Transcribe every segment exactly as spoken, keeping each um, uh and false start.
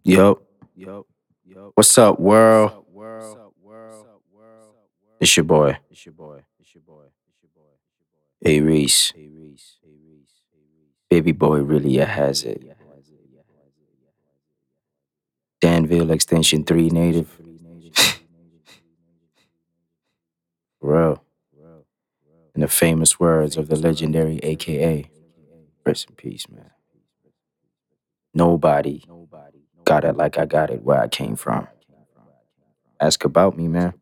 Yup. What's up, world? It's your boy, A Reese. Baby boy really a has it. Danville Extension three native. Real. In the famous words of the legendary A K A. Rest in peace, man. Nobody got it like I got it where I came from. Ask about me, man.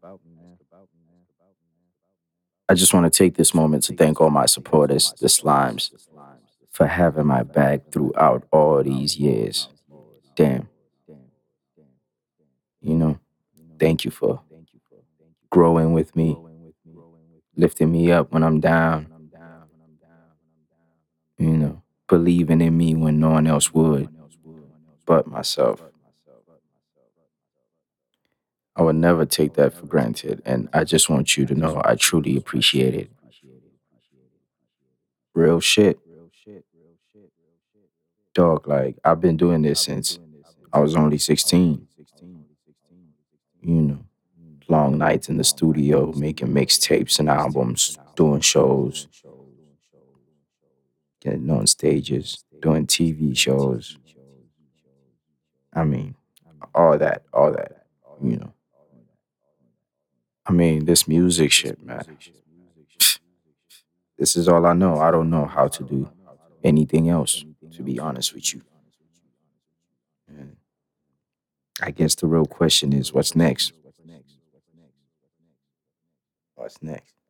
I just want to take this moment to thank all my supporters, the Slimes, for having my back throughout all these years. Damn. You know, thank you for growing with me, lifting me up when I'm down, you know, believing in me when no one else would but myself. I would never take that for granted, and I just want you to know I truly appreciate it. Real shit. Dog, like, I've been doing this since I was only sixteen. You know, long nights in the studio, making mixtapes and albums, doing shows, getting on stages, doing T V shows. I mean, all that, all that, you know. I mean, this music shit, man. This is all I know. I don't know how to do anything else, to be honest with you. And I guess the real question is what's next? What's next?